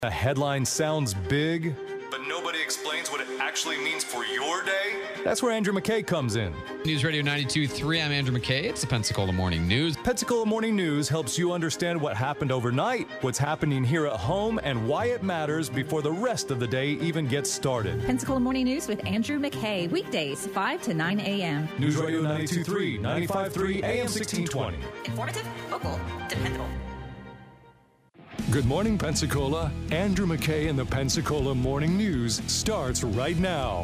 A headline sounds big, but nobody explains what it actually means for your day. That's where Andrew McKay comes in. News Radio 92.3, I'm Andrew McKay. It's the Pensacola Morning News. Pensacola Morning News helps you understand what happened overnight, what's happening here at home, and why it matters before the rest of the day even gets started. Pensacola Morning News with Andrew McKay, weekdays 5 to 9 a.m. News Radio 92.3, 95.3, AM 1620. Informative, local, dependable. Good morning, Pensacola. Andrew McKay and the Pensacola Morning News starts right now.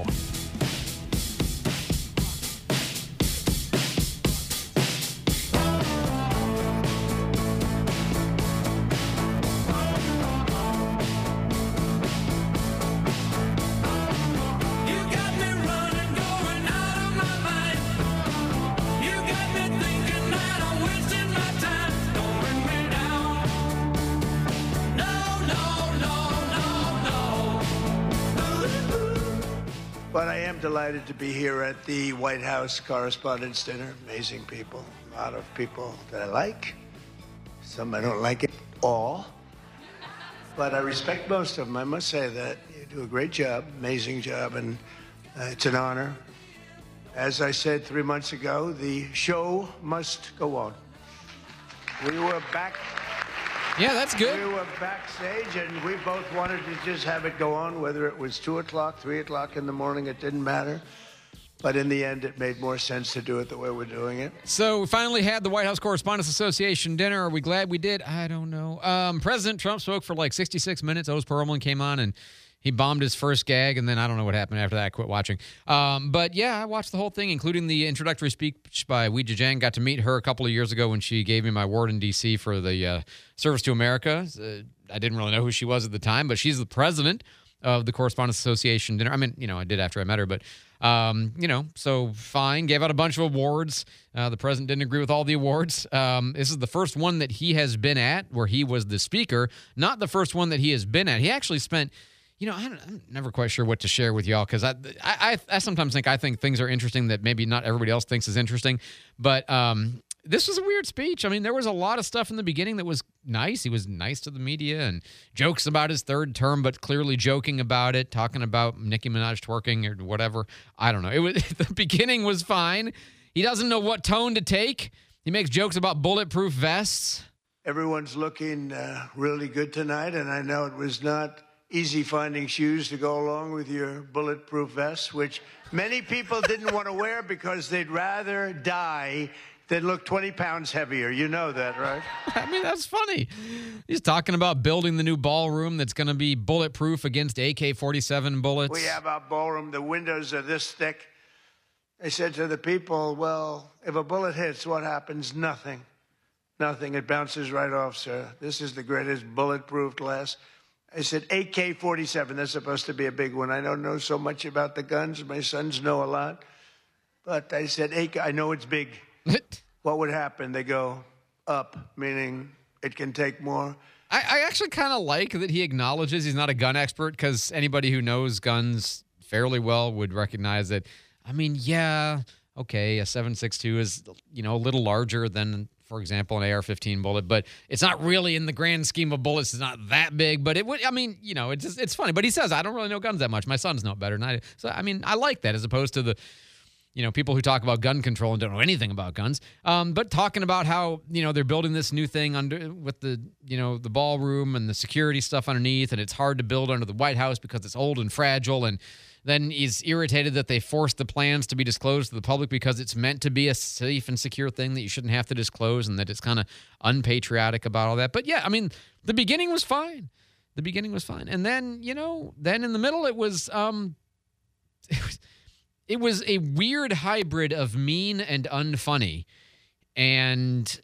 But I am delighted to be here at the White House Correspondents' Dinner. Amazing people, a lot of people that I like. Some I don't like at all. But I respect most of them. I must say that you do a great job, amazing job, and it's an honor. As I said 3 months ago, the show must go on. We were back. Yeah, that's good. We were backstage, and we both wanted to just have it go on, whether it was 2 o'clock, 3 o'clock in the morning, it didn't matter. But in the end, it made more sense to do it the way we're doing it. So we finally had the White House Correspondents Association dinner. Are we glad we did? I don't know. President Trump spoke for like 66 minutes. Otis Perlman came on, and he bombed his first gag, and then I don't know what happened after that. I quit watching. But yeah, I watched the whole thing, including the introductory speech by Weijia Jiang. Got to meet her a couple of years ago when she gave me my award in D.C. for the Service to America. I didn't really know who she was at the time, but she's the president of the Correspondents Association dinner. I mean, I did after I met her, but, so fine. Gave out a bunch of awards. The president didn't agree with all the awards. This is the first one that he has been at where he was the speaker, not the first one that he has been at. He actually spent... I'm never quite sure what to share with y'all because I sometimes think things are interesting that maybe not everybody else thinks is interesting. But this was a weird speech. I mean, there was a lot of stuff in the beginning that was nice. He was nice to the media and jokes about his third term, but clearly joking about it, talking about Nicki Minaj twerking or whatever. I don't know. The beginning was fine. He doesn't know what tone to take. He makes jokes about bulletproof vests. Everyone's looking really good tonight, and I know it was not easy finding shoes to go along with your bulletproof vest, which many people didn't want to wear because they'd rather die than look 20 pounds heavier. You know that, right? I mean, that's funny. He's talking about building the new ballroom that's going to be bulletproof against AK-47 bullets. We have our ballroom. The windows are this thick. I said to the people, well, if a bullet hits, what happens? Nothing. Nothing. It bounces right off, sir. This is the greatest bulletproof glass. I said, AK-47, that's supposed to be a big one. I don't know so much about the guns. My sons know a lot. But I said, I know it's big. What would happen? They go up, meaning it can take more. I actually kind of like that he acknowledges he's not a gun expert because anybody who knows guns fairly well would recognize that. I mean, yeah, okay, a 7.62 is, a little larger than, for example, an AR-15 bullet, but it's not really in the grand scheme of bullets. It's not that big, but it would, it's funny. But he says, I don't really know guns that much. My sons know it better than I do. So, I like that as opposed to the, people who talk about gun control and don't know anything about guns. But talking about how, they're building this new thing with the, the ballroom and the security stuff underneath, and it's hard to build under the White House because it's old and fragile, and then he's irritated that they forced the plans to be disclosed to the public because it's meant to be a safe and secure thing that you shouldn't have to disclose and that it's kind of unpatriotic about all that. But yeah, the beginning was fine. And then, then in the middle it was a weird hybrid of mean and unfunny. And,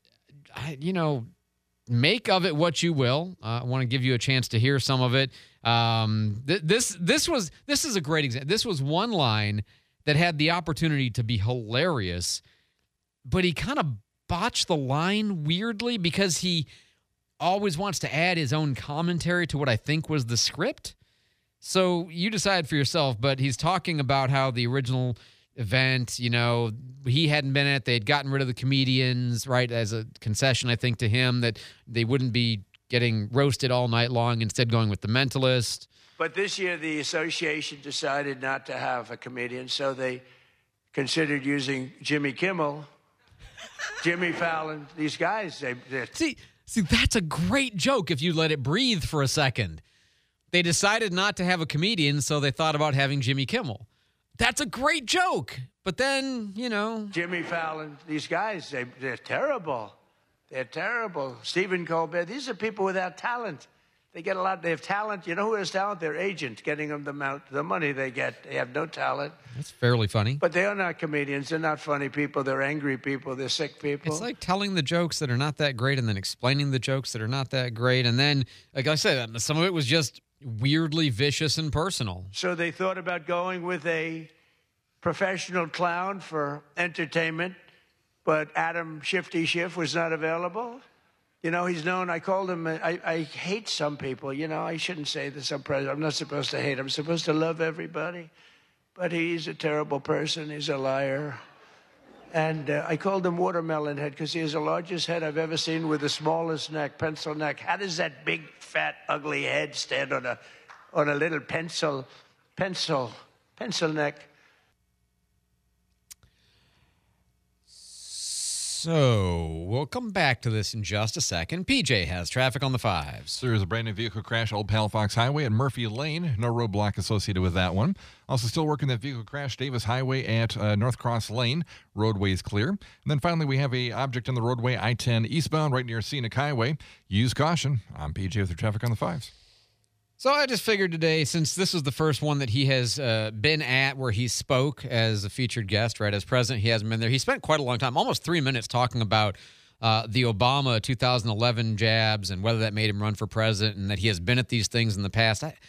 make of it what you will. I want to give you a chance to hear some of it. This is a great example. This was one line that had the opportunity to be hilarious, but he kind of botched the line weirdly because he always wants to add his own commentary to what I think was the script. So you decide for yourself, but he's talking about how the original event, he hadn't been in it. They had gotten rid of the comedians, right, as a concession, I think, to him that they wouldn't be getting roasted all night long, instead going with The Mentalist. But this year, the association decided not to have a comedian, so they considered using Jimmy Kimmel, Jimmy Fallon, these guys. See, that's a great joke if you let it breathe for a second. They decided not to have a comedian, so they thought about having Jimmy Kimmel. That's a great joke. But then, Jimmy Fallon, these guys, they're terrible. They're terrible. Stephen Colbert, these are people without talent. They get a lot. They have talent. You know who has talent? Their agent, getting them the money they get. They have no talent. That's fairly funny. But they are not comedians. They're not funny people. They're angry people. They're sick people. It's like telling the jokes that are not that great and then explaining the jokes that are not that great. And then, like I said, some of it was just weirdly vicious and personal. So they thought about going with a professional clown for entertainment, but Adam Shifty Schiff was not available. He's known. I called him. I hate some people. I shouldn't say this. I'm not supposed to hate. I'm supposed to love everybody. But he's a terrible person. He's a liar. And I called him Watermelon Head because he has the largest head I've ever seen with the smallest neck, pencil neck. How does that big, fat, ugly head stand on a little pencil neck? So we'll come back to this in just a second. PJ has traffic on the 5s. There is a brand new vehicle crash, Old Halifax Highway at Murphy Lane. No roadblock associated with that one. Also still working that vehicle crash, Davis Highway at North Cross Lane. Roadway is clear. And then finally, we have a object on the roadway, I-10 eastbound, right near Scenic Highway. Use caution. I'm PJ with your traffic on the 5s. So I just figured today, since this was the first one that he has been at where he spoke as a featured guest, right, as president, he hasn't been there. He spent quite a long time, almost 3 minutes, talking about the Obama 2011 jabs and whether that made him run for president and that he has been at these things in the past. I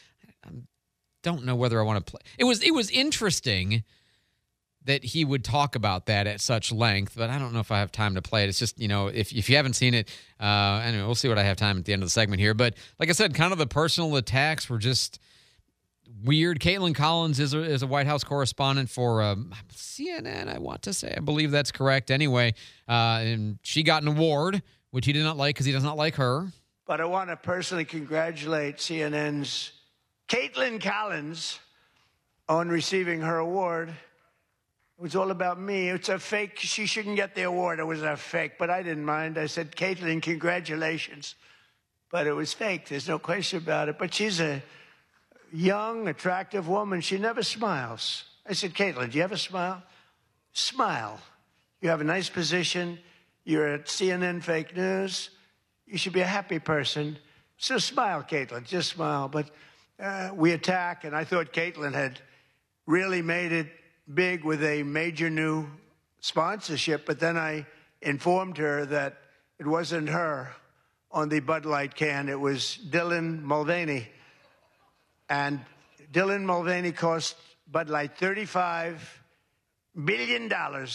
don't know whether I want to play. It was interesting that he would talk about that at such length, but I don't know if I have time to play it. It's just, if you haven't seen it, anyway, we'll see what I have time at the end of the segment here. But like I said, kind of the personal attacks were just weird. Caitlin Collins is a White House correspondent for CNN, I want to say. I believe that's correct anyway. And she got an award, which he did not like because he does not like her. But I want to personally congratulate CNN's Caitlin Collins on receiving her award. It was all about me. It's a fake. She shouldn't get the award. It was a fake, but I didn't mind. I said, Caitlin, congratulations. But it was fake. There's no question about it. But she's a young, attractive woman. She never smiles. I said, Caitlin, do you ever smile? Smile. You have a nice position. You're at CNN Fake News. You should be a happy person. So smile, Caitlin. Just smile. But we attack, and I thought Caitlin had really made it big with a major new sponsorship, but then I informed her that it wasn't her on the Bud Light can. It was Dylan Mulvaney. And Dylan Mulvaney cost Bud Light $35 billion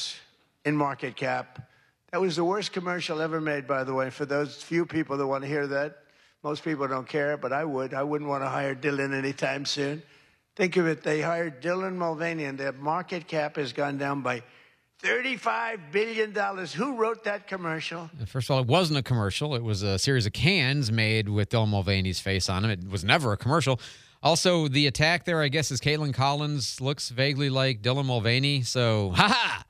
in market cap. That was the worst commercial ever made, by the way, for those few people that want to hear that. Most people don't care, but I would. I wouldn't want to hire Dylan anytime soon. Think of it, they hired Dylan Mulvaney, and their market cap has gone down by $35 billion. Who wrote that commercial? First of all, it wasn't a commercial. It was a series of cans made with Dylan Mulvaney's face on them. It was never a commercial. Also, the attack there, I guess, is Caitlin Collins looks vaguely like Dylan Mulvaney. So, ha-ha!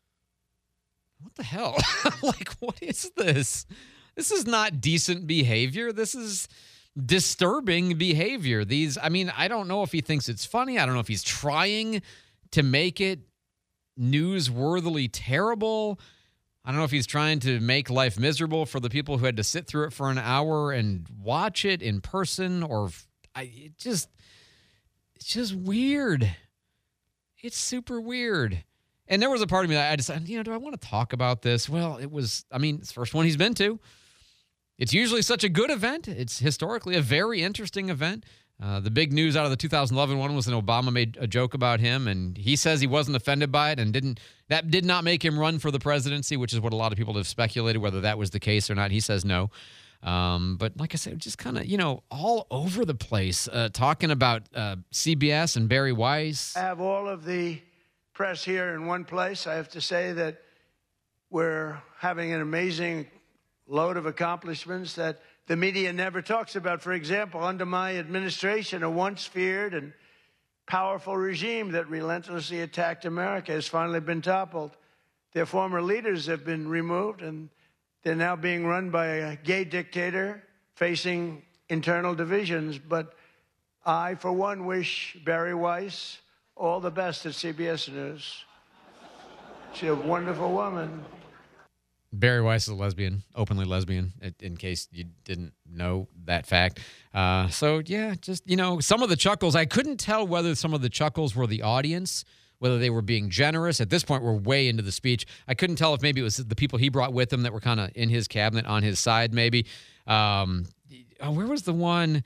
What the hell? Like, what is this? This is not decent behavior. This is disturbing behavior. I don't know if he thinks it's funny. I don't know if he's trying to make it newsworthily terrible. I don't know if he's trying to make life miserable for the people who had to sit through it for an hour and watch it in person, or it's just weird. It's super weird. And there was a part of me that I decided, do I want to talk about this? Well, it's the first one he's been to. It's usually such a good event. It's historically a very interesting event. The big news out of the 2011 one was that Obama made a joke about him, and he says he wasn't offended by it and that did not make him run for the presidency, which is what a lot of people have speculated, whether that was the case or not. He says no. But like I said, just kind of, all over the place, talking about CBS and Barry Weiss. I have all of the press here in one place. I have to say that we're having an amazing load of accomplishments, that the media never talks about. For example, under my administration, a once feared and powerful regime that relentlessly attacked America has finally been toppled. Their former leaders have been removed, and they're now being run by a gay dictator facing internal divisions. But I, for one, wish Barry Weiss all the best at CBS News. She's a wonderful woman. Barry Weiss is a lesbian, openly lesbian, in case you didn't know that fact. So, yeah, just, some of the chuckles, I couldn't tell whether some of the chuckles were the audience, whether they were being generous. At this point, we're way into the speech. I couldn't tell if maybe it was the people he brought with him that were kind of in his cabinet on his side, maybe. Where was the one?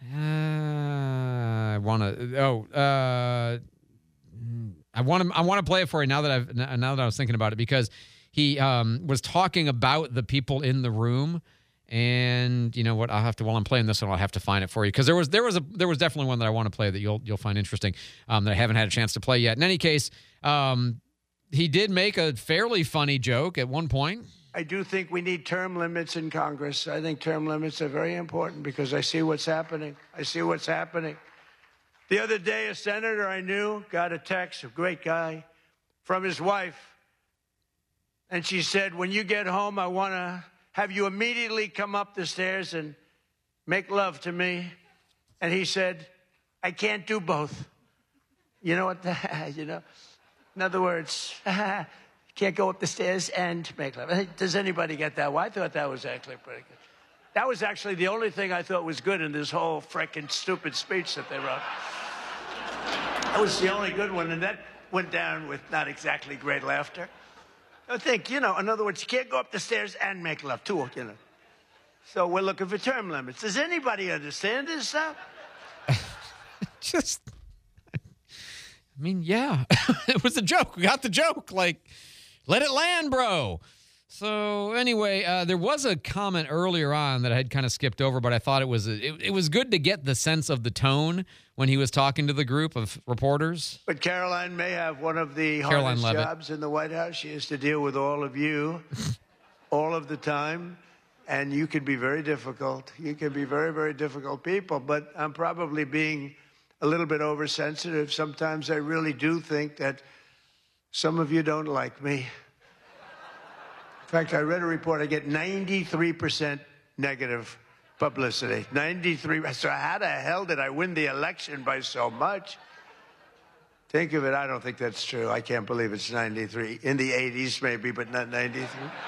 I want to play it for you now that I was thinking about it, because he was talking about the people in the room, and you know what? While I'm playing this one, I'll have to find it for you, because there was definitely one that I want to play that you'll find interesting, that I haven't had a chance to play yet. In any case, he did make a fairly funny joke at one point. I do think we need term limits in Congress. I think term limits are very important because I see what's happening. The other day, a senator I knew got a text, a great guy, from his wife. And she said, when you get home, I want to have you immediately come up the stairs and make love to me. And he said, I can't do both. You know what? In other words, can't go up the stairs and make love. Does anybody get that? Well, I thought that was actually pretty good. That was actually the only thing I thought was good in this whole frickin' stupid speech that they wrote. That was the only good one, and that went down with not exactly great laughter. I think, in other words, you can't go up the stairs and make love, too, So we're looking for term limits. Does anybody understand this stuff? Yeah. It was a joke. We got the joke. Let it land, bro. So anyway, there was a comment earlier on that I had kind of skipped over, but I thought it was good to get the sense of the tone when he was talking to the group of reporters. But Caroline may have one of the hardest jobs in the White House. She has to deal with all of you all of the time, and you can be very difficult. You can be very, very difficult people, but I'm probably being a little bit oversensitive. Sometimes I really do think that some of you don't like me. In fact, I read a report, I get 93% negative publicity. 93%. So how the hell did I win the election by so much? Think of it, I don't think that's true. I can't believe it's 93. In the 80s maybe, but not 93.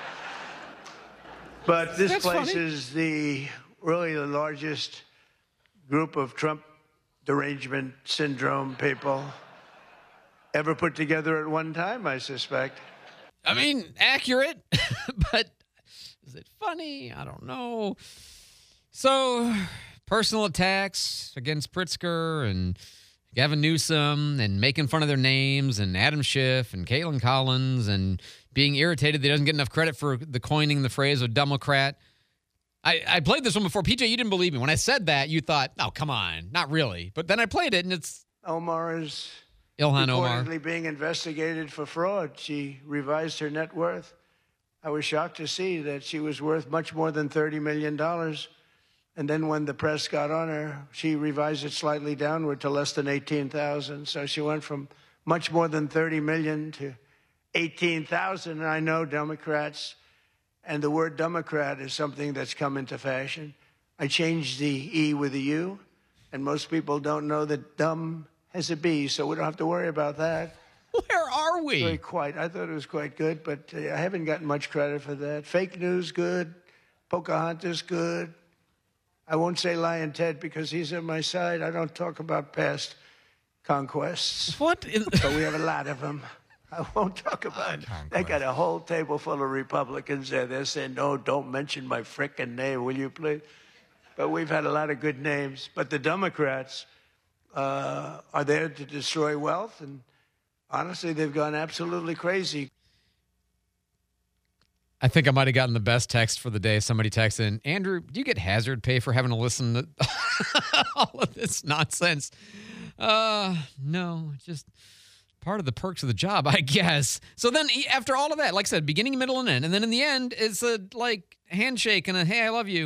But this place funny. Is really the largest group of Trump derangement syndrome people ever put together at one time, I suspect. Accurate, but is it funny? I don't know. So, personal attacks against Pritzker and Gavin Newsom and making fun of their names and Adam Schiff and Caitlin Collins and being irritated that he doesn't get enough credit for the coining the phrase of Democrat. I played this one before. PJ, you didn't believe me. When I said that, you thought, oh, come on, not really. But then I played it, and it's... Omar is... Ilhan Omar. Reportedly being investigated for fraud. She revised her net worth. I was shocked to see that she was worth much more than $30 million. And then when the press got on her, she revised it slightly downward to less than $18,000. So she went from much more than $30 million to $18,000. And I know Democrats, and the word Democrat is something that's come into fashion. I changed the E with a U, and most people don't know that dumb has a B, so we don't have to worry about that. Where are we? Very quiet. I thought it was quite good, but I haven't gotten much credit for that. Fake news, good. Pocahontas, good. I won't say Lion Ted because he's on my side. I don't talk about past conquests. What? But we have a lot of them. I won't talk about it. They got a whole table full of Republicans there. They're saying, no, don't mention my frickin' name, will you please? But we've had a lot of good names. But the Democrats... are there to destroy wealth, and honestly, they've gone absolutely crazy. I think I might have gotten the best text for the day. Somebody texted in, Andrew, do you get hazard pay for having to listen to all of this nonsense? No, just part of the perks of the job, I guess. So then after all of that, like I said, beginning, middle, and end, and then in the end, it's a handshake and a, hey, I love you.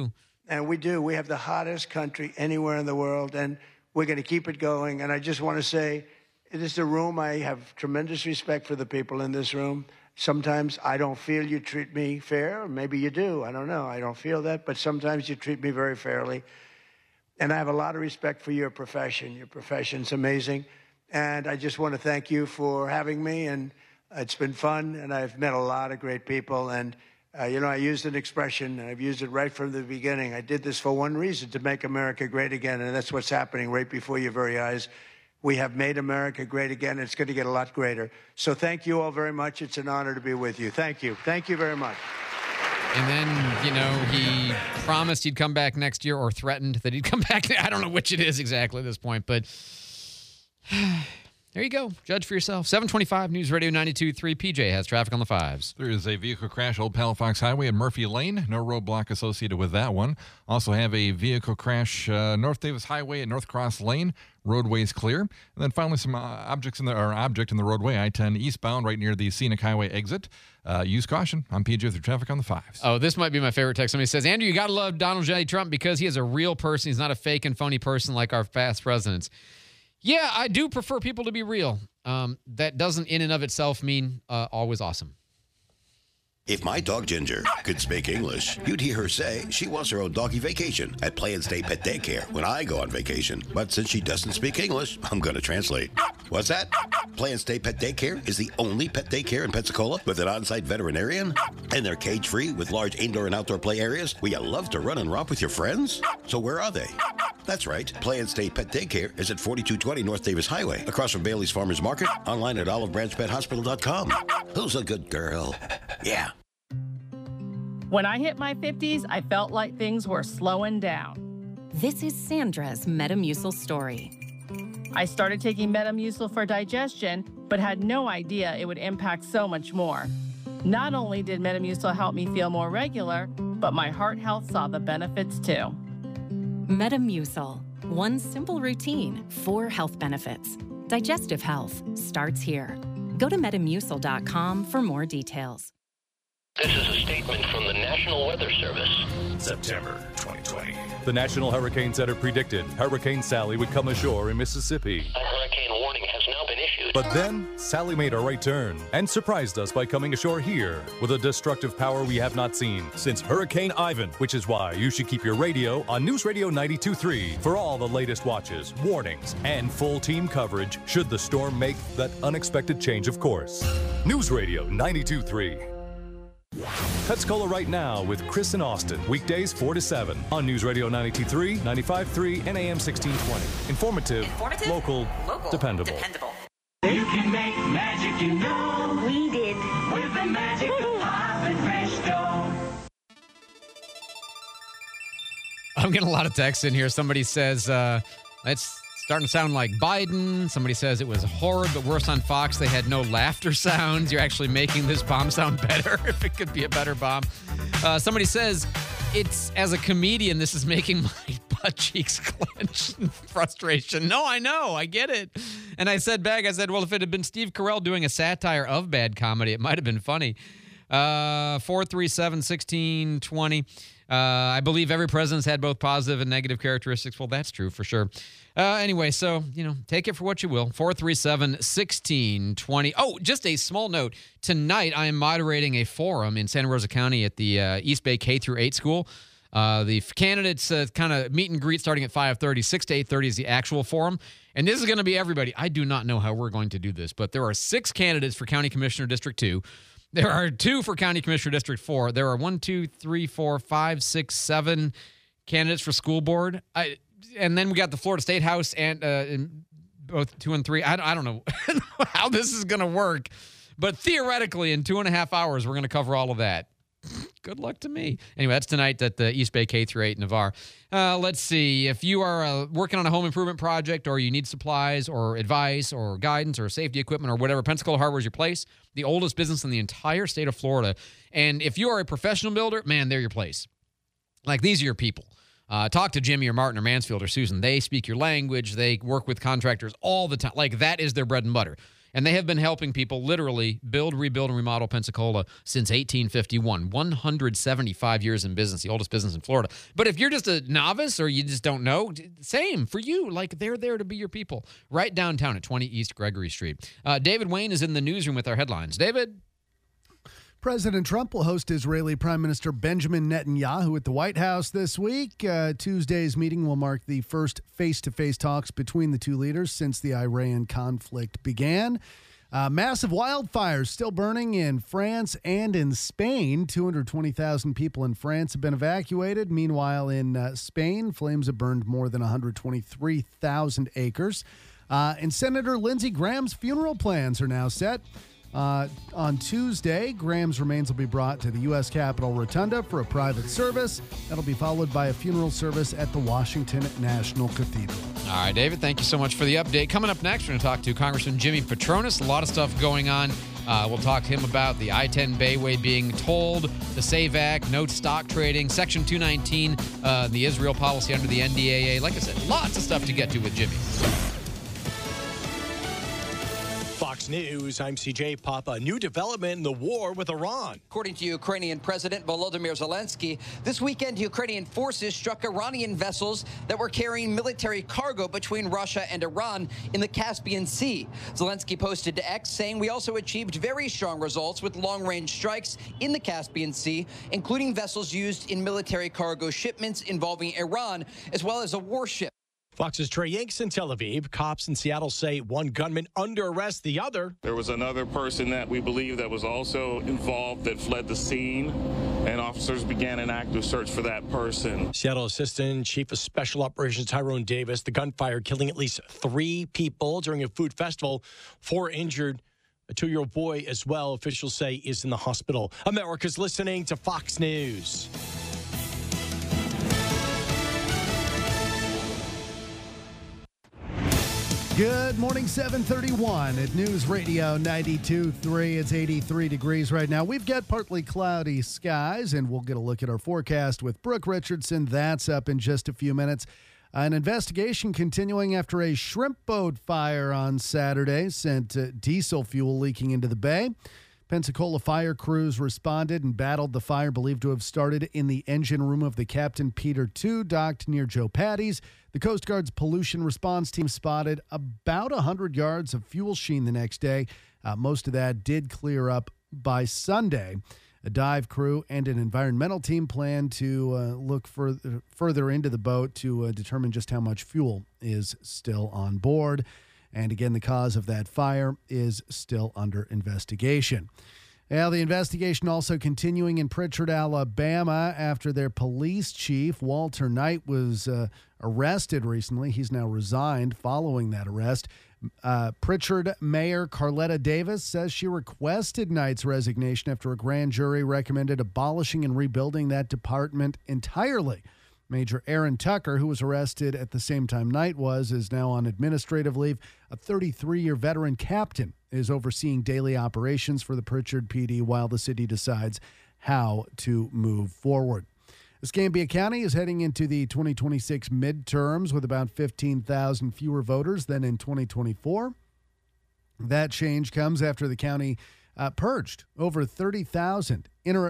And we do. We have the hottest country anywhere in the world, and we're going to keep it going. And I just want to say, it is a room. I have tremendous respect for the people in this room. Sometimes I don't feel you treat me fair. Maybe you do. I don't know. I don't feel that. But sometimes you treat me very fairly. And I have a lot of respect for your profession. Your profession's amazing. And I just want to thank you for having me. And it's been fun. And I've met a lot of great people. And, I used an expression, and I've used it right from the beginning. I did this for one reason, to make America great again. And that's what's happening right before your very eyes. We have made America great again. It's going to get a lot greater. So thank you all very much. It's an honor to be with you. Thank you. Thank you very much. And then, he promised he'd come back next year, or threatened that he'd come back. I don't know which it is exactly at this point, but there you go. Judge for yourself. 725 News Radio 92.3. PJ has traffic on the 5s. There is a vehicle crash, Old Halifax Highway at Murphy Lane. No roadblock associated with that one. Also have a vehicle crash, North Davis Highway at North Cross Lane. Roadways clear. And then finally some object in the roadway, I-10 eastbound right near the Scenic Highway exit. Use caution. I'm PJ with your traffic on the 5s. Oh, this might be my favorite text. Somebody says, Andrew, you got to love Donald J. Trump because he is a real person. He's not a fake and phony person like our past presidents. Yeah, I do prefer people to be real. That doesn't in and of itself mean always awesome. If my dog Ginger could speak English, you'd hear her say she wants her own doggy vacation at Play and Stay Pet Daycare when I go on vacation. But since she doesn't speak English, I'm going to translate. What's that? Play and Stay Pet Daycare is the only pet daycare in Pensacola with an on-site veterinarian, and they're cage-free with large indoor and outdoor play areas where you love to run and romp with your friends. So where are they? That's right. Play and Stay Pet Daycare is at 4220 North Davis Highway, across from Bailey's Farmers Market, online at olivebranchpethospital.com. Who's a good girl? Yeah. When I hit my 50s, I felt like things were slowing down. This is Sandra's Metamucil story. I started taking Metamucil for digestion, but had no idea it would impact so much more. Not only did Metamucil help me feel more regular, but my heart health saw the benefits too. Metamucil. One simple routine, 4 health benefits. Digestive health starts here. Go to Metamucil.com for more details. This is a statement from the National Weather Service. September 2020. The National Hurricane Center predicted Hurricane Sally would come ashore in Mississippi. A hurricane warning has now been issued. But then, Sally made a right turn and surprised us by coming ashore here with a destructive power we have not seen since Hurricane Ivan, which is why you should keep your radio on News Radio 92.3 for all the latest watches, warnings, and full team coverage should the storm make that unexpected change of course. News Radio 92.3. Pensacola Right Now with Chris and Austin, weekdays 4 to 7 on News Radio 92.3, 95.3, and AM 1620. Informative, local, dependable. You can make magic, you know. We did. With the magic of Pop and Fresh dough. I'm getting a lot of texts in here. Somebody says, it's starting to sound like Biden. Somebody says it was horrid, but worse on Fox. They had no laughter sounds. You're actually making this bomb sound better if it could be a better bomb. Somebody says, it's as a comedian, this is making my butt cheeks clench in frustration. No, I know. I get it. And I said back, well, if it had been Steve Carell doing a satire of bad comedy, it might have been funny. 437-1620. I believe every president's had both positive and negative characteristics. Well, that's true for sure. Anyway, so, take it for what you will. 437-1620. Oh, just a small note. Tonight, I am moderating a forum in Santa Rosa County at the East Bay K-8 school. The candidates kind of meet and greet starting at 5:30. 6 to 8:30 is the actual forum. And this is going to be everybody. I do not know how we're going to do this, but there are 6 candidates for County Commissioner District 2. There are 2 for County Commissioner District 4. There are 1, 2, 3, 4, 5, 6, 7 candidates for school board. And then we got the Florida State House and both 2 and 3. I don't know how this is going to work, but theoretically in 2.5 hours, we're going to cover all of that. Good luck to me. Anyway, that's tonight at the East Bay K-8 Navarre. Let's see. If you are working on a home improvement project or you need supplies or advice or guidance or safety equipment or whatever, Pensacola Hardware is your place. The oldest business in the entire state of Florida. And if you are a professional builder, man, they're your place. Like, these are your people. Talk to Jimmy or Martin or Mansfield or Susan. They speak your language. They work with contractors all the time. Like, that is their bread and butter. And they have been helping people literally build, rebuild, and remodel Pensacola since 1851. 175 years in business, the oldest business in Florida. But if you're just a novice or you just don't know, same for you. Like, they're there to be your people. Right downtown at 20 East Gregory Street. David Wayne is in the newsroom with our headlines. David? President Trump will host Israeli Prime Minister Benjamin Netanyahu at the White House this week. Tuesday's meeting will mark the first face-to-face talks between the two leaders since the Iran conflict began. Massive wildfires still burning in France and in Spain. 220,000 people in France have been evacuated. Meanwhile, in Spain, flames have burned more than 123,000 acres. And Senator Lindsey Graham's funeral plans are now set. On Tuesday, Graham's remains will be brought to the U.S. Capitol Rotunda for a private service. That'll be followed by a funeral service at the Washington National Cathedral. All right, David, thank you so much for the update. Coming up next, we're going to talk to Congressman Jimmy Patronis. A lot of stuff going on. We'll talk to him about the I-10 Bayway being tolled, the SAVE Act, no stock trading, Section 219, the Israel policy under the NDAA. Like I said, lots of stuff to get to with Jimmy. Fox News, I'm CJ Papa. New development in the war with Iran. According to Ukrainian President Volodymyr Zelensky, this weekend Ukrainian forces struck Iranian vessels that were carrying military cargo between Russia and Iran in the Caspian Sea. Zelensky posted to X saying, "We also achieved very strong results with long-range strikes in the Caspian Sea, including vessels used in military cargo shipments involving Iran, as well as a warship." Fox's Trey Yanks in Tel Aviv. Cops in Seattle say one gunman under arrest, the other. There was another person that we believe that was also involved that fled the scene, and officers began an active search for that person. Seattle Assistant Chief of Special Operations Tyrone Davis. The gunfire killing at least 3 people during a food festival. 4 injured. A 2-year-old boy as well, officials say, is in the hospital. America's listening to Fox News. Good morning, 7:31 at News Radio 92.3. It's 83 degrees right now. We've got partly cloudy skies, and we'll get a look at our forecast with Brooke Richardson. That's up in just a few minutes. An investigation continuing after a shrimp boat fire on Saturday sent diesel fuel leaking into the bay. Pensacola fire crews responded and battled the fire believed to have started in the engine room of the Captain Peter II, docked near Joe Patty's. The Coast Guard's pollution response team spotted about 100 yards of fuel sheen the next day. Most of that did clear up by Sunday. A dive crew and an environmental team plan to look further into the boat to determine just how much fuel is still on board. And again, the cause of that fire is still under investigation. Now, the investigation also continuing in Pritchard, Alabama, after their police chief, Walter Knight, was arrested recently. He's now resigned following that arrest. Pritchard Mayor Carletta Davis says she requested Knight's resignation after a grand jury recommended abolishing and rebuilding that department entirely. Major Aaron Tucker, who was arrested at the same time Knight was, is now on administrative leave. A 33-year veteran captain is overseeing daily operations for the Pritchard PD while the city decides how to move forward. Escambia County is heading into the 2026 midterms with about 15,000 fewer voters than in 2024. That change comes after the county purged over 30,000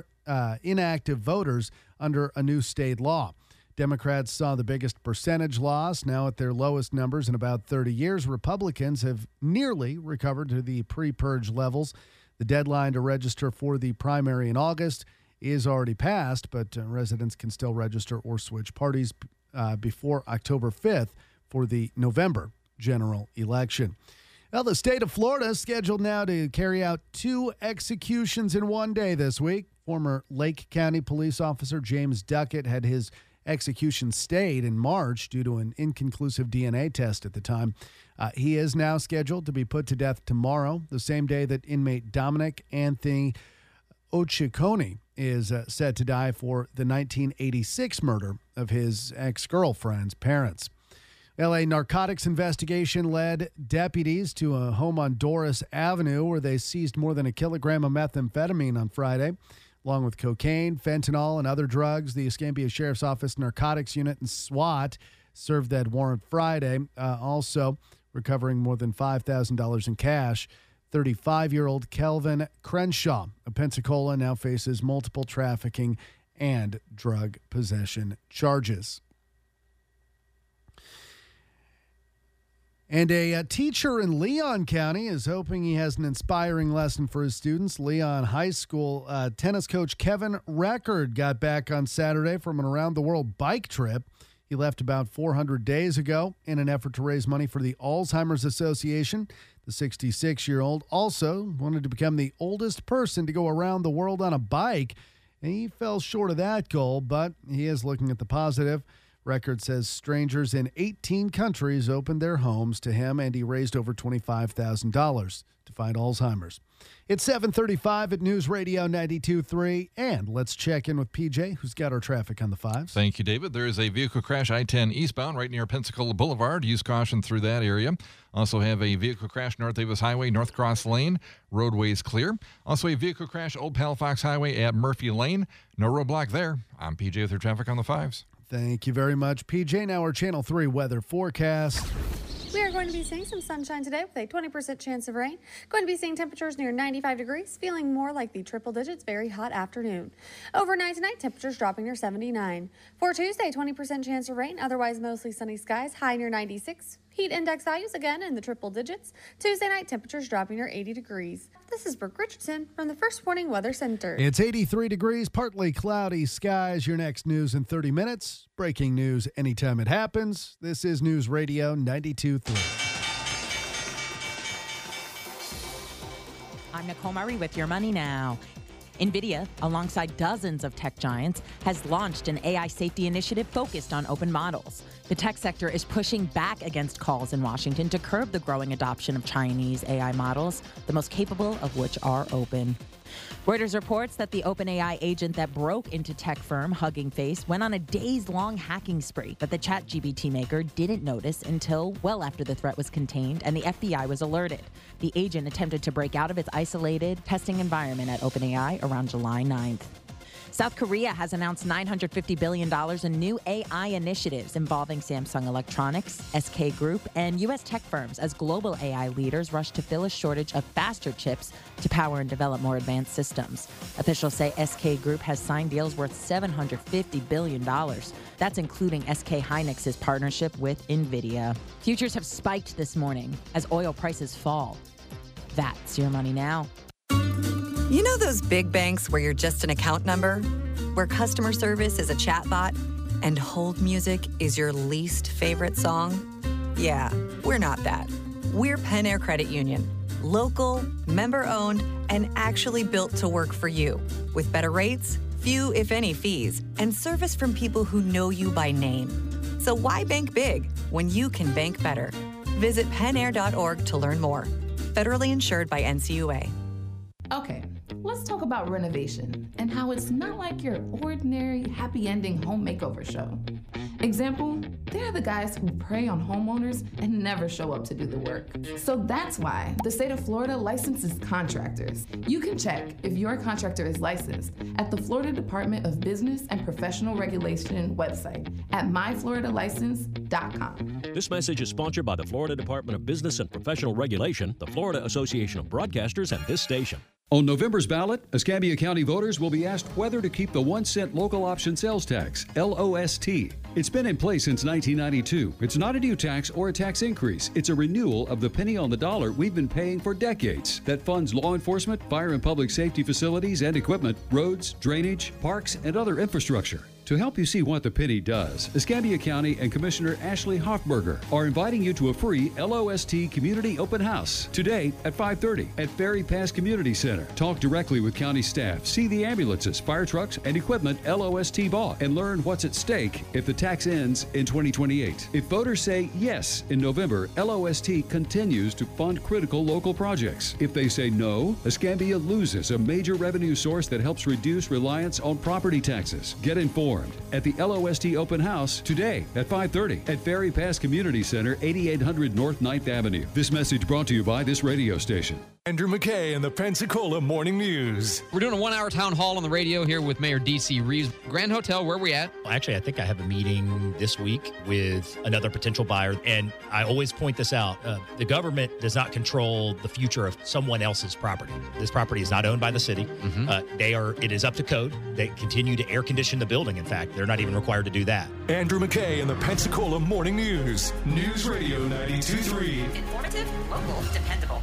inactive voters under a new state law. Democrats saw the biggest percentage loss, now at their lowest numbers in about 30 years. Republicans have nearly recovered to the pre-purge levels. The deadline to register for the primary in August is already passed, but residents can still register or switch parties before October 5th for the November general election. Well, the state of Florida is scheduled now to carry out 2 executions in one day this week. Former Lake County police officer James Duckett had his execution stayed in March due to an inconclusive DNA test at the time. He is now scheduled to be put to death tomorrow, the same day that inmate Dominic Anthony Ochikone is set to die for the 1986 murder of his ex-girlfriend's parents. L.A. narcotics investigation led deputies to a home on Doris Avenue where they seized more than 1 kilogram of methamphetamine on Friday. Along with cocaine, fentanyl, and other drugs, the Escambia Sheriff's Office Narcotics Unit and SWAT served that warrant Friday, also recovering more than $5,000 in cash 35-year-old Kelvin Crenshaw of Pensacola now faces multiple trafficking and drug possession charges. And a teacher in Leon County is hoping he has an inspiring lesson for his students. Leon High School tennis coach Kevin Record got back on Saturday from an around-the-world bike trip. He left about 400 days ago in an effort to raise money for the Alzheimer's Association. The 66-year-old also wanted to become the oldest person to go around the world on a bike. And he fell short of that goal, but he is looking at the positive. Record says strangers in 18 countries opened their homes to him, and he raised over $25,000 to fight Alzheimer's. It's 7:35 at News Radio 92.3, and let's check in with PJ, who's got our traffic on the fives. Thank you, David. There is a vehicle crash I-10 eastbound right near Pensacola Boulevard. Use caution through that area. Also have a vehicle crash North Davis Highway, North Cross Lane. Roadways clear. Also a vehicle crash Old Halifax Highway at Murphy Lane. No roadblock there. I'm PJ with your traffic on the fives. Thank you very much, PJ. Now our Channel 3 weather forecast. We are going to be seeing some sunshine today with a 20% chance of rain. Going to be seeing temperatures near 95 degrees, feeling more like the triple digits, very hot afternoon. Overnight tonight, temperatures dropping near 79. For Tuesday, 20% chance of rain, otherwise mostly sunny skies, high near 96. Heat index values again in the triple digits. Tuesday night, temperatures dropping near 80 degrees. This is Brooke Richardson from the First Warning Weather Center. It's 83 degrees, partly cloudy skies. Your next news in 30 minutes. Breaking news anytime it happens. This is News Radio 92.3. I'm Nicole Murray with Your Money Now. NVIDIA, alongside dozens of tech giants, has launched an AI safety initiative focused on open models. The tech sector is pushing back against calls in Washington to curb the growing adoption of Chinese AI models, the most capable of which are open. Reuters reports that the OpenAI agent that broke into tech firm Hugging Face went on a days-long hacking spree that the ChatGPT maker didn't notice until well after the threat was contained and the FBI was alerted. The agent attempted to break out of its isolated testing environment at OpenAI around July 9th. South Korea has announced $950 billion in new AI initiatives involving Samsung Electronics, SK Group, and U.S. tech firms as global AI leaders rush to fill a shortage of faster chips to power and develop more advanced systems. Officials say SK Group has signed deals worth $750 billion. That's including SK Hynix's partnership with NVIDIA. Futures have spiked this morning as oil prices fall. That's Your Money Now. You know those big banks where you're just an account number? Where customer service is a chatbot and hold music is your least favorite song? Yeah, we're not that. We're Pen Air Credit Union. Local, member-owned, and actually built to work for you. With better rates, few if any fees, and service from people who know you by name. So why bank big when you can bank better? Visit penair.org to learn more. Federally insured by NCUA. Okay, let's talk about renovation and how it's not like your ordinary happy ending home makeover show. Example, they're the guys who prey on homeowners and never show up to do the work. So that's why the state of Florida licenses contractors. You can check if your contractor is licensed at the Florida Department of Business and Professional Regulation website at myfloridalicense.com. This message is sponsored by the Florida Department of Business and Professional Regulation, the Florida Association of Broadcasters, and this station. On November's ballot, Escambia County voters will be asked whether to keep the 1-cent local option sales tax, LOST. It's been in place since 1992. It's not a new tax or a tax increase. It's a renewal of the penny on the dollar we've been paying for decades that funds law enforcement, fire and public safety facilities and equipment, roads, drainage, parks, and other infrastructure. To help you see what the penny does, Escambia County and Commissioner Ashley Hoffberger are inviting you to a free LOST Community Open House today at 5:30 at Ferry Pass Community Center. Talk directly with county staff, see the ambulances, fire trucks, and equipment LOST bought, and learn what's at stake if the tax ends in 2028. If voters say yes in November, LOST continues to fund critical local projects. If they say no, Escambia loses a major revenue source that helps reduce reliance on property taxes. Get informed at the LOST Open House today at 5:30 at Ferry Pass Community Center, 8800 North 9th Avenue. This message brought to you by this radio station. Andrew McKay and the Pensacola Morning News. We're doing a 1-hour town hall on the radio here with Mayor D.C. Reeves. Grand Hotel, where are we at? Well, actually, I think I have a meeting this week with another potential buyer. And I always point this out. The government does not control the future of someone else's property. This property is not owned by the city. It is up to code. They continue to air condition the building. In fact, they're not even required to do that. Andrew McKay and the Pensacola Morning News. News Radio 92.3. Informative, local, dependable.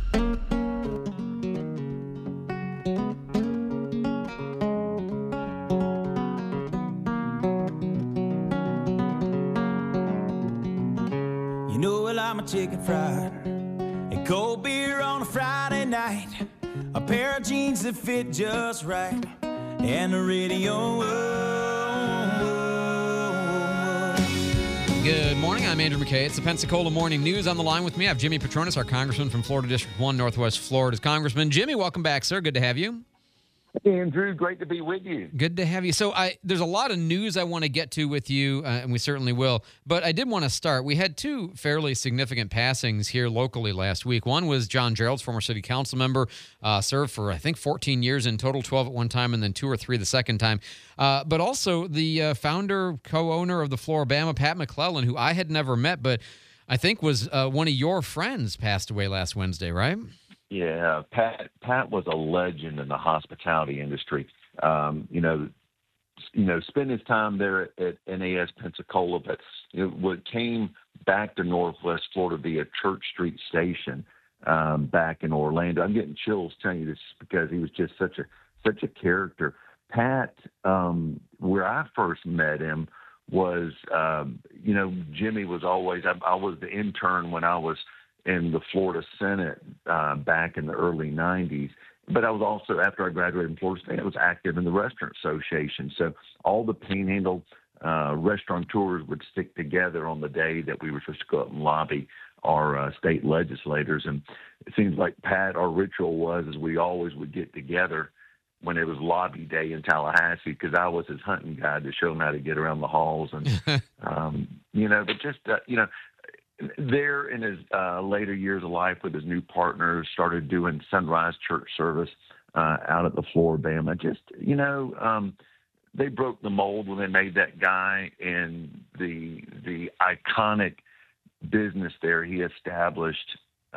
You know, well, I'm a chicken fried and cold beer on a Friday night, a pair of jeans that fit just right, and the radio. Good morning. I'm Andrew McKay. It's the Pensacola Morning News. On the line with me, I have Jimmy Patronis, our congressman from Florida District 1, Northwest Florida's congressman. Jimmy, welcome back, sir. Good to have you. Andrew, great to be with you. Good to have you. So there's a lot of news I want to get to with you, and we certainly will. But I did want to start. We had two fairly significant passings here locally last week. One was John Gerald's former city council member, served for, I think, 14 years in total, 12 at one time, and then 2 or 3 the second time. But also the founder, co-owner of the Flora-Bama, Pat McClellan, who I had never met, but I think was one of your friends, passed away last Wednesday, right? Yeah, Pat was a legend in the hospitality industry. Spend his time there at NAS Pensacola, but what came back to Northwest Florida via Church Street Station back in Orlando. I'm getting chills telling you this because he was just such a character. Pat, where I first met him was, Jimmy was always. I was the intern when I was in the Florida Senate back in the early 90s. But I was also, after I graduated from Florida State, I was active in the Restaurant Association. So all the Panhandle restaurateurs would stick together on the day that we were supposed to go up and lobby our state legislators. And it seems like Pat, our ritual was we always would get together when it was lobby day in Tallahassee because I was his hunting guide to show him how to get around the halls. And, there in his later years of life with his new partners, started doing sunrise church service out at the Flora-Bama. They broke the mold when they made that guy, and the iconic business there he established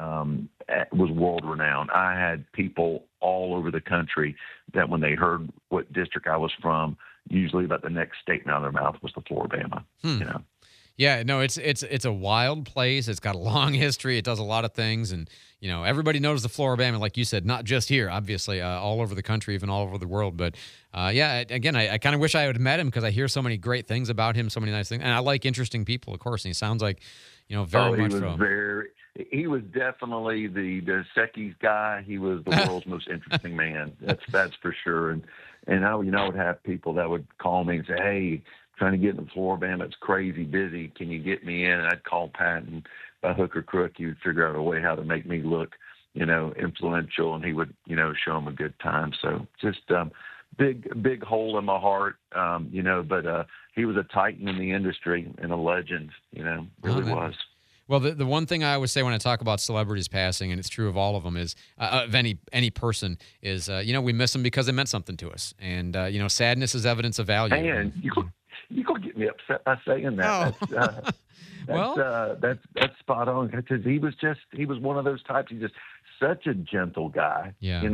was world-renowned. I had people all over the country that when they heard what district I was from, usually about the next statement out of their mouth was the Flora-Bama, Yeah, no, it's a wild place. It's got a long history. It does a lot of things, and everybody knows the Flora-Bama, like you said, not just here, obviously, all over the country, even all over the world. But again, I kind of wish I had met him because I hear so many great things about him, so many nice things, and I like interesting people, of course. And he sounds like, very much so. He was definitely the Dos Equis guy. He was the world's most interesting man. That's for sure. And I would have people that would call me and say, "Hey, trying to get in the Flora-Bama, it's crazy busy. Can you get me in?" And I'd call Pat, and by hook or crook, he would figure out a way how to make me look, influential, and he would, show him a good time. So just big hole in my heart, but he was a titan in the industry and a legend, really was. Well, the one thing I always say when I talk about celebrities passing, and it's true of all of them, is of any person, is we miss them because they meant something to us, and sadness is evidence of value. And you gonna get me upset by saying that? Oh. That's spot on because he was one of those types. He's just such a gentle guy, And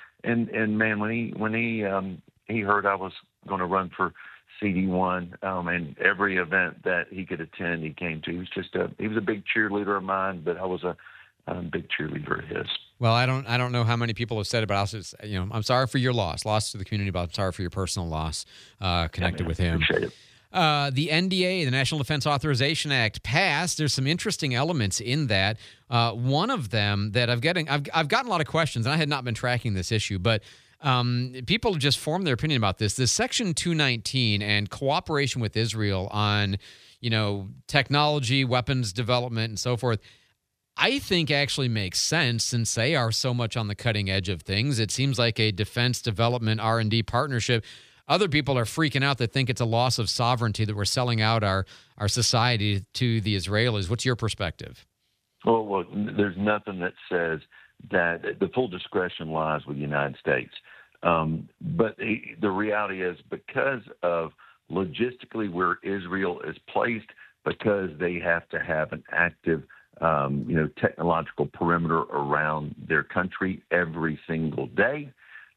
man, when he heard I was going to run for CD1, and every event that he could attend, he came to. He was a big cheerleader of mine, but I was a big cheerleader of his. Well, I don't know how many people have said it, but I'll just, I'm sorry for your loss to the community, but I'm sorry for your personal loss connected with him. Appreciate it. The NDA, the National Defense Authorization Act, passed. There's some interesting elements in that. One of them that I've gotten a lot of questions, and I had not been tracking this issue, but people just formed their opinion about this. This Section 219 and cooperation with Israel on, technology, weapons development, and so forth, I think actually makes sense since they are so much on the cutting edge of things. It seems like a defense development R&D partnership. Other people are freaking out that think it's a loss of sovereignty, that we're selling out our society to the Israelis. What's your perspective? Well, there's nothing that says that the full discretion lies with the United States. But the reality is, because of logistically where Israel is placed, because they have to have an active technological perimeter around their country every single day.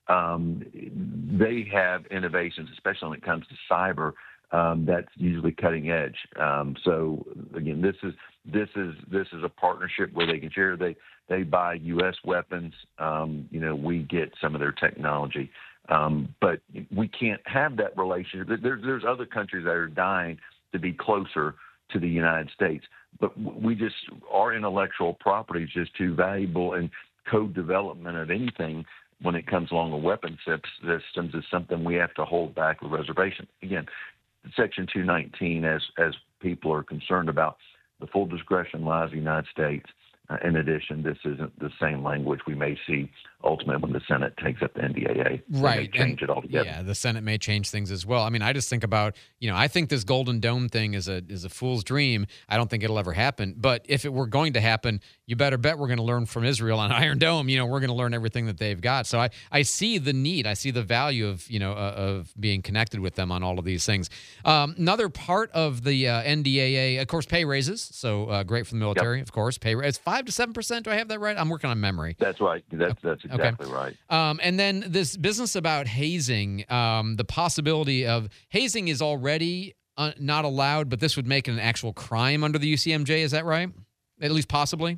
They have innovations, especially when it comes to cyber, that's usually cutting edge. So again, this is a partnership where they can share. They buy U.S. weapons. We get some of their technology, but we can't have that relationship. There's other countries that are dying to be closer to the United States, but our intellectual property is just too valuable, and co-development of anything when it comes along with weapon systems is something we have to hold back with reservation. Again, Section 219, as people are concerned about, the full discretion lies with the United States. In addition, this isn't the same language we may see ultimately when the Senate takes up the NDAA. Right. They change it altogether. Yeah, the Senate may change things as well. I mean, I just think about, I think this Golden Dome thing is a fool's dream. I don't think it'll ever happen. But if it were going to happen, you better bet we're going to learn from Israel on Iron Dome. We're going to learn everything that they've got. So I see the need. I see the value of being connected with them on all of these things. Another part of the NDAA, of course, pay raises. So great for the military, of course. Pay raise 5 to 7%. Do I have that right? I'm working on memory. That's right. That's exactly right. And then this business about hazing, the possibility of hazing is already not allowed, but this would make it an actual crime under the UCMJ. Is that right? At least possibly.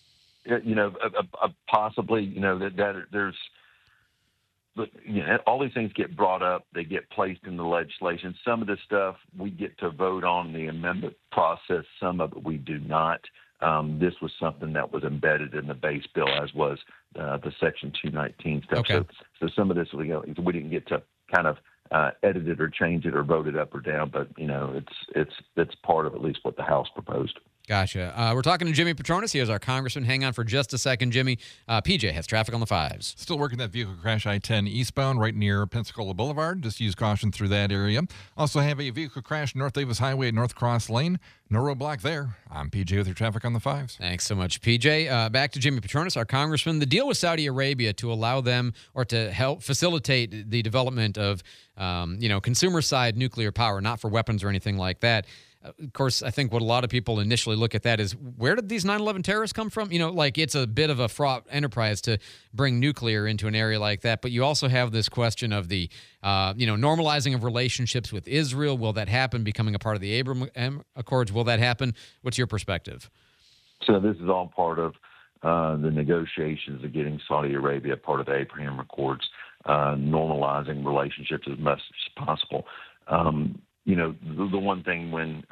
Possibly. That there's. But all these things get brought up. They get placed in the legislation. Some of the stuff we get to vote on in the amendment process. Some of it we do not. This was something that was embedded in the base bill, as was the Section 219 stuff. Okay. So some of this we didn't get to kind of edit it or change it or vote it up or down, but it's part of at least what the House proposed. Gotcha. We're talking to Jimmy Patronis. He is our congressman. Hang on for just a second, Jimmy. PJ has traffic on the 5s. Still working that vehicle crash I-10 eastbound right near Pensacola Boulevard. Just use caution through that area. Also have a vehicle crash North Davis Highway at North Cross Lane. No roadblock there. I'm PJ with your traffic on the 5s. Thanks so much, PJ. Back to Jimmy Patronis, our congressman. The deal with Saudi Arabia to allow them or to help facilitate the development of, consumer side nuclear power, not for weapons or anything like that. Of course, I think what a lot of people initially look at that is, where did these 9/11 terrorists come from? It's a bit of a fraught enterprise to bring nuclear into an area like that. But you also have this question of the, normalizing of relationships with Israel. Will that happen? Becoming a part of the Abraham Accords. Will that happen? What's your perspective? So this is all part of the negotiations of getting Saudi Arabia part of the Abraham Accords, normalizing relationships as much as possible. The one thing when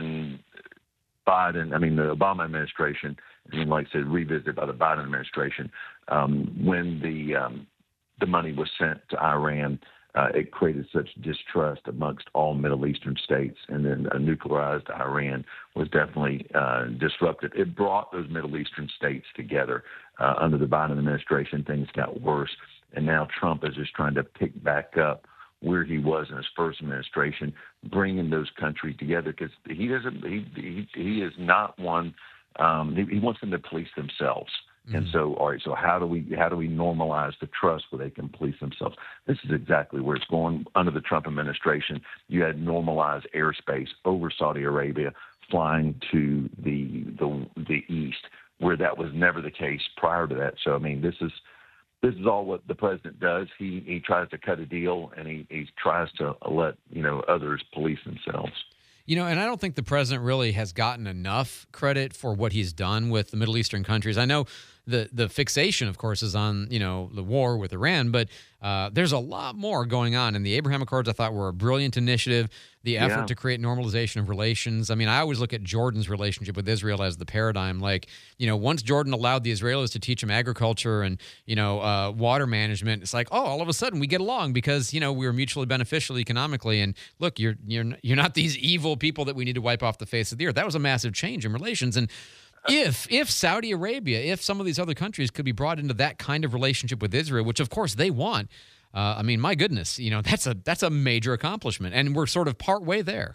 Biden, the Obama administration, like I said, revisited by the Biden administration, when the money was sent to Iran, it created such distrust amongst all Middle Eastern states, and then a nuclearized Iran was definitely disruptive. It brought those Middle Eastern states together. Under the Biden administration, things got worse, and now Trump is just trying to pick back up where he was in his first administration, bringing those countries together, because he is not one. He wants them to police themselves. Mm-hmm. And so, all right. So how do we normalize the trust where they can police themselves? This is exactly where it's going. Under the Trump administration, you had normalized airspace over Saudi Arabia, flying to the east, where that was never the case prior to that. So this is all what the president does. He tries to cut a deal, and he tries to let others police themselves. And I don't think the president really has gotten enough credit for what he's done with the Middle Eastern countries. I know the fixation, of course, is on, the war with Iran, but there's a lot more going on. And the Abraham Accords, I thought, were a brilliant initiative. The effort to create normalization of relations. I always look at Jordan's relationship with Israel as the paradigm. Once Jordan allowed the Israelis to teach them agriculture and, water management, it's like, oh, all of a sudden we get along because, we were mutually beneficial economically. And look, you're not these evil people that we need to wipe off the face of the earth. That was a massive change in relations. And if Saudi Arabia, if some of these other countries could be brought into that kind of relationship with Israel, which of course they want, my goodness, that's a major accomplishment, and we're sort of part way there.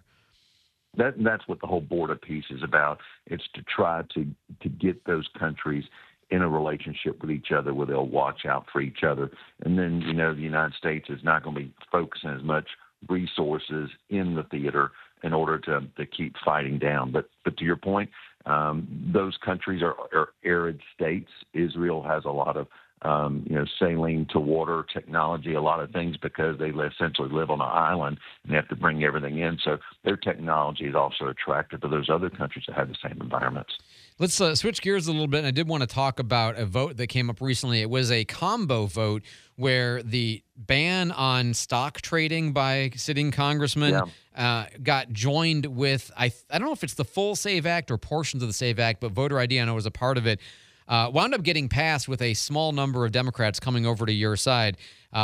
That's what the whole border piece is about. It's to try to get those countries in a relationship with each other where they'll watch out for each other. And then, the United States is not going to be focusing as much resources in the theater in order to keep fighting down. But to your point, those countries are arid states. Israel has a lot of saline to water technology, a lot of things, because they essentially live on an island and they have to bring everything in. So their technology is also attractive to those other countries that have the same environments. Let's switch gears a little bit. And I did want to talk about a vote that came up recently. It was a combo vote where the ban on stock trading by sitting congressmen got joined with, I don't know if it's the full SAVE Act or portions of the SAVE Act, but voter ID, I know, was a part of it. Wound up getting passed with a small number of Democrats coming over to your side.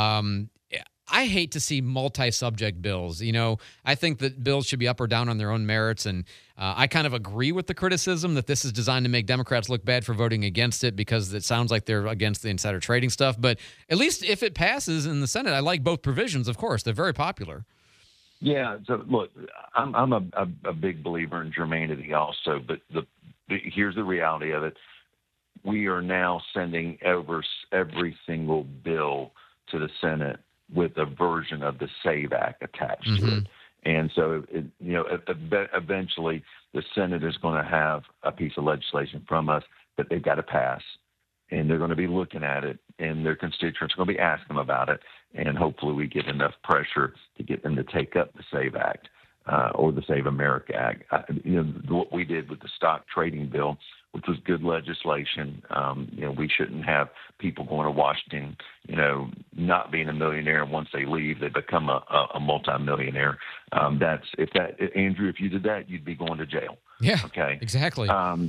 I hate to see multi-subject bills. I think that bills should be up or down on their own merits, and I kind of agree with the criticism that this is designed to make Democrats look bad for voting against it because it sounds like they're against the insider trading stuff. But at least if it passes in the Senate, I like both provisions, of course. They're very popular. Yeah, so look, I'm a big believer in germanity also, but here's the reality of it. We are now sending over every single bill to the Senate with a version of the SAVE Act attached to it. And so, eventually the Senate is going to have a piece of legislation from us that they've got to pass. And they're going to be looking at it, and their constituents are going to be asking them about it. And hopefully we get enough pressure to get them to take up the SAVE Act or the Save America Act. What we did with the stock trading bill, which was good legislation. We shouldn't have people going to Washington, not being a millionaire. And once they leave, they become a multimillionaire. Andrew, if you did that, you'd be going to jail. Yeah. Okay. Exactly.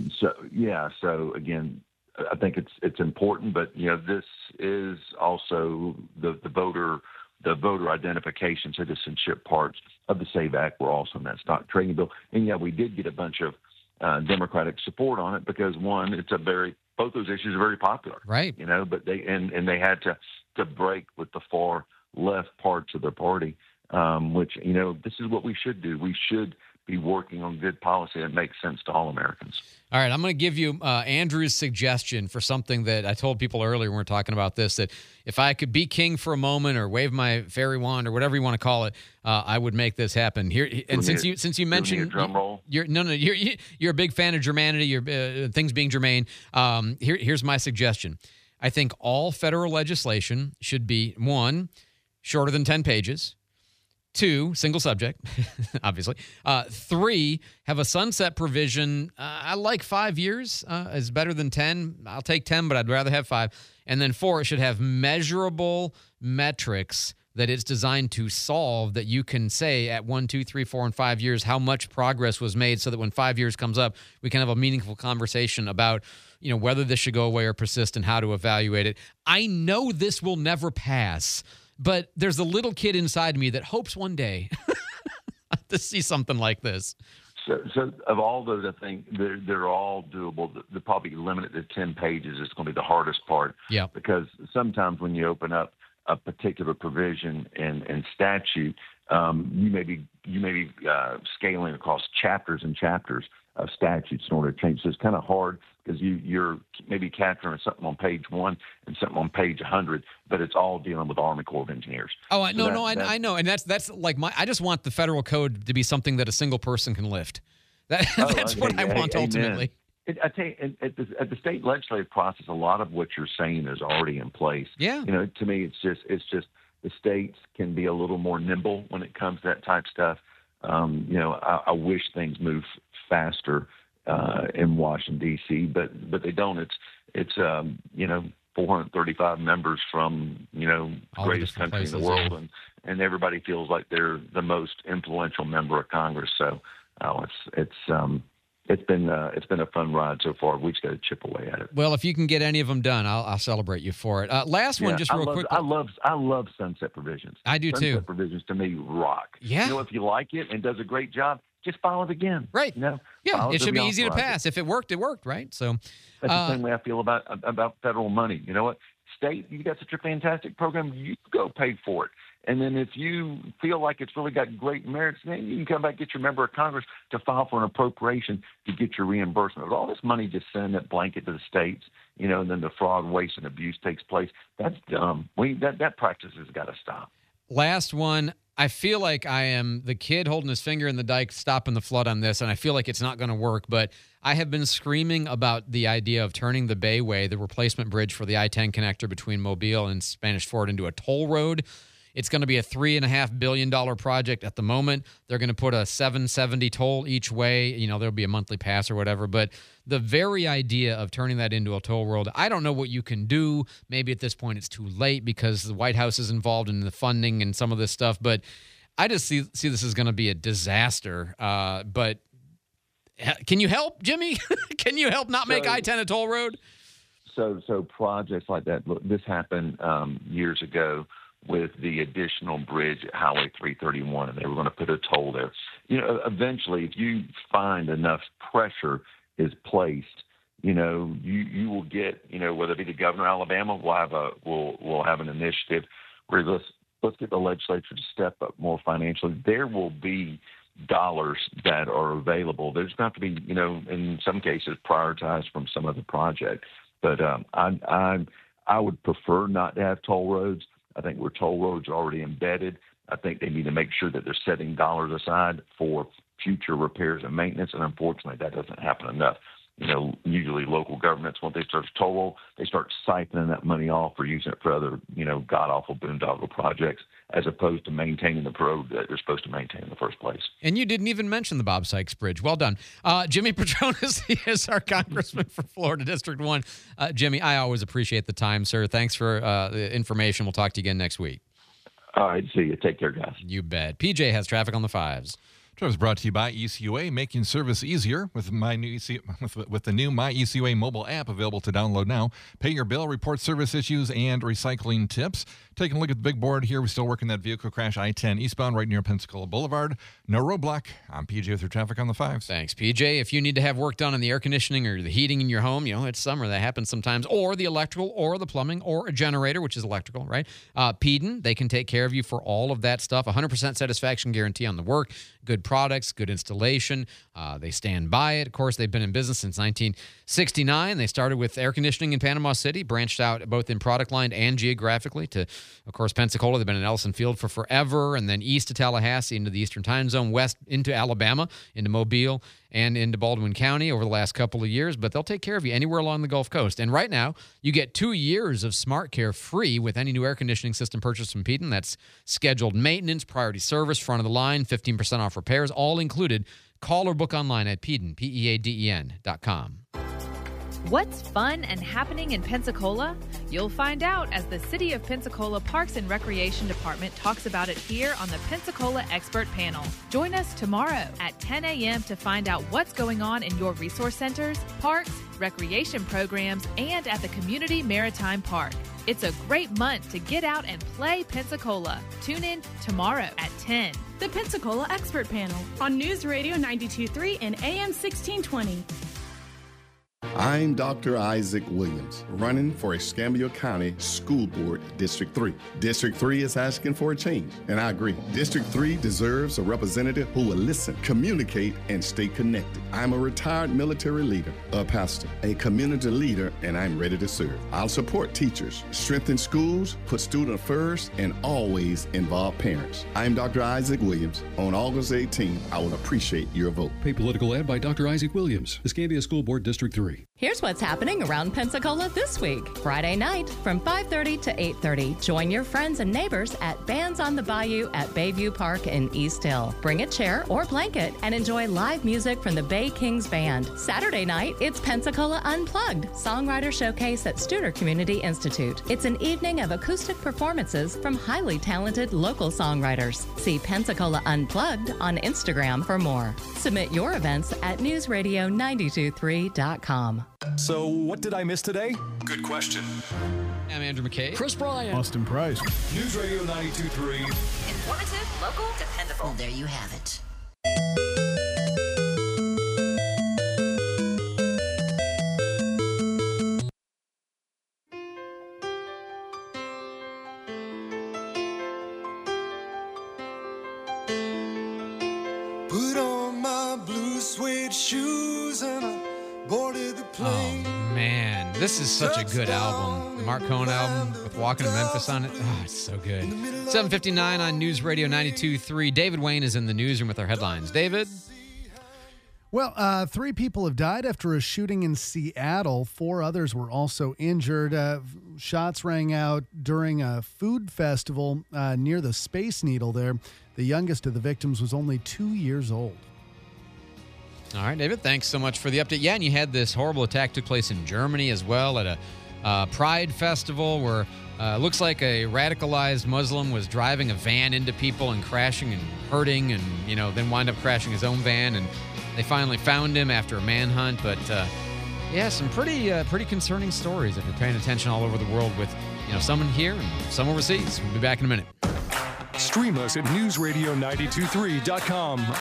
So again, I think it's important, but this is also the voter identification citizenship parts of the SAVE Act were also in that stock trading bill. And we did get a bunch of Democratic support on it because one, both those issues are very popular, right? But they they had to break with the far left parts of their party, which this is what we should do. We should be working on good policy that makes sense to all Americans. All right, I'm going to give you Andrew's suggestion for something that I told people earlier when we were talking about this, that if I could be king for a moment or wave my fairy wand or whatever you want to call it, I would make this happen. Here, and since you mentioned drum roll. You're a big fan of germanity, things being germane. Here's my suggestion. I think all federal legislation should be 1, shorter than 10 pages. 2, single subject, obviously. 3, have a sunset provision. I like 5 years is better than 10. I'll take 10, but I'd rather have 5. And then 4, it should have measurable metrics that it's designed to solve, that you can say at 1, 2, 3, 4, and 5 years how much progress was made, so that when 5 years comes up, we can have a meaningful conversation about whether this should go away or persist and how to evaluate it. I know this will never pass, but there's a little kid inside me that hopes one day to see something like this. So of all those, I think they're all doable. They're probably limited to 10 pages. It's going to be the hardest part. Yeah. Because sometimes when you open up a particular provision and statute, you may be scaling across chapters and chapters of statutes in order to change. So it's kind of hard because you're maybe capturing something on page 1 and something on page 100, but it's all dealing with Army Corps of Engineers. Oh, I know, and that's like I just want the federal code to be something that a single person can lift. That's what I want ultimately. I tell you, at the state legislative process, a lot of what you're saying is already in place. Yeah. To me, it's just the states can be a little more nimble when it comes to that type of stuff. I wish things move faster in Washington D.C., but they don't. It's 435 members from all greatest country in the world, and everybody feels like they're the most influential member of Congress. So it's been a fun ride so far. We just got to chip away at it. Well, if you can get any of them done, I'll celebrate you for it. Last one, just real quick. I love sunset provisions. I do too. Sunset provisions to me rock. Yeah. If you like it and does a great job, just file it again. Right. Yeah. It should be easy to pass. If it worked, it worked. Right. So that's the same way I feel about federal money. You know what? State, you got such a fantastic program. You go pay for it. And then if you feel like it's really got great merits, then you can come back, get your member of Congress to file for an appropriation to get your reimbursement. But all this money just sent that blanket to the states, and then the fraud, waste, and abuse takes place. That's dumb. That practice has got to stop. Last one. I feel like I am the kid holding his finger in the dike, stopping the flood on this, and I feel like it's not going to work. But I have been screaming about the idea of turning the Bayway, the replacement bridge for the I-10 connector between Mobile and Spanish Fort, into a toll road. It's going to be a $3.5 billion project at the moment. They're going to put a $7.70 toll each way. There'll be a monthly pass or whatever. But the very idea of turning that into a toll road, I don't know what you can do. Maybe at this point it's too late because the White House is involved in the funding and some of this stuff. But I just see this as going to be a disaster. But can you help, Jimmy? Can you help not make I-10 a toll road? So projects like that, look, this happened years ago with the additional bridge at Highway 331, and they were going to put a toll there. Eventually, if you find enough pressure is placed, you will get, whether it be the governor of Alabama, we'll have an initiative where let's get the legislature to step up more financially. There will be dollars that are available. There's going to have to be, in some cases, prioritized from some other project. But I would prefer not to have toll roads. I think where toll roads are already embedded, I think they need to make sure that they're setting dollars aside for future repairs and maintenance, and unfortunately that doesn't happen enough. Usually local governments, once they start to toll roll, they start siphoning that money off or using it for other, god-awful boondoggle projects, as opposed to maintaining the road that they're supposed to maintain in the first place. And you didn't even mention the Bob Sykes Bridge. Well done. Jimmy Patronis is our congressman for Florida District 1. Jimmy, I always appreciate the time, sir. Thanks for the information. We'll talk to you again next week. All right, see you. Take care, guys. You bet. PJ has traffic on the 5s. Traffic is brought to you by ECUA, making service easier with the new My ECUA mobile app available to download now. Pay your bill, report service issues, and recycling tips. Taking a look at the big board here, we're still working that vehicle crash I-10 eastbound right near Pensacola Boulevard. No roadblock. I'm PJ with your traffic on the 5s. Thanks, PJ. If you need to have work done on the air conditioning or the heating in your home, it's summer. That happens sometimes. Or the electrical or the plumbing or a generator, which is electrical, right? Peden, they can take care of you for all of that stuff. 100% satisfaction guarantee on the work. Good products, good installation. They stand by it. Of course, they've been in business since 1969. They started with air conditioning in Panama City, branched out both in product line and geographically to, of course, Pensacola. They've been in Ellison Field for forever, and then east to Tallahassee into the Eastern Time Zone, west into Alabama, into Mobile, and into Baldwin County over the last couple of years. But they'll take care of you anywhere along the Gulf Coast. And right now, you get 2 years of Smart Care free with any new air conditioning system purchased from Peden. That's scheduled maintenance, priority service, front of the line, 15% off repairs, all included. Call or book online at Peden, PEADEN.com. What's fun and happening in Pensacola? You'll find out as the City of Pensacola Parks and Recreation Department talks about it here on the Pensacola Expert Panel. Join us tomorrow at 10 a.m. to find out what's going on in your resource centers, parks, recreation programs, and at the Community Maritime Park. It's a great month to get out and play Pensacola. Tune in tomorrow at 10. The Pensacola Expert Panel on News Radio 92.3 and AM 1620. I'm Dr. Isaac Williams, running for Escambia County School Board District 3. District 3 is asking for a change, and I agree. District 3 deserves a representative who will listen, communicate, and stay connected. I'm a retired military leader, a pastor, a community leader, and I'm ready to serve. I'll support teachers, strengthen schools, put students first, and always involve parents. I'm Dr. Isaac Williams. On August 18th, I will appreciate your vote. Pay political ad by Dr. Isaac Williams, Escambia School Board District 3. Here's what's happening around Pensacola this week. Friday night from 5:30 to 8:30. Join your friends and neighbors at Bands on the Bayou at Bayview Park in East Hill. Bring a chair or blanket and enjoy live music from the Bay Kings Band. Saturday night, it's Pensacola Unplugged, Songwriter Showcase at Studer Community Institute. It's an evening of acoustic performances from highly talented local songwriters. See Pensacola Unplugged on Instagram for more. Submit your events at newsradio923.com. So, what did I miss today? Good question. I'm Andrew McKay. Chris Bryant. Austin Price. News Radio 92.3. Informative, local, dependable. Well, there you have it. Man, this is such a good album. The Mark Cohen album with Walking to Memphis on it. Oh, it's so good. 7:59 on News Radio 92.3. David Wayne is in the newsroom with our headlines. David? Well, 3 people have died after a shooting in Seattle. 4 others were also injured. Shots rang out during a food festival near the Space Needle there. The youngest of the victims was only 2 years old. All right, David, thanks so much for the update. Yeah, and you had this horrible attack took place in Germany as well at a Pride festival where looks like a radicalized Muslim was driving a van into people and crashing and hurting and, then wind up crashing his own van. And they finally found him after a manhunt. But, yeah, some pretty concerning stories if you're paying attention all over the world with, some in here and some overseas. We'll be back in a minute. Stream us at newsradio923.com.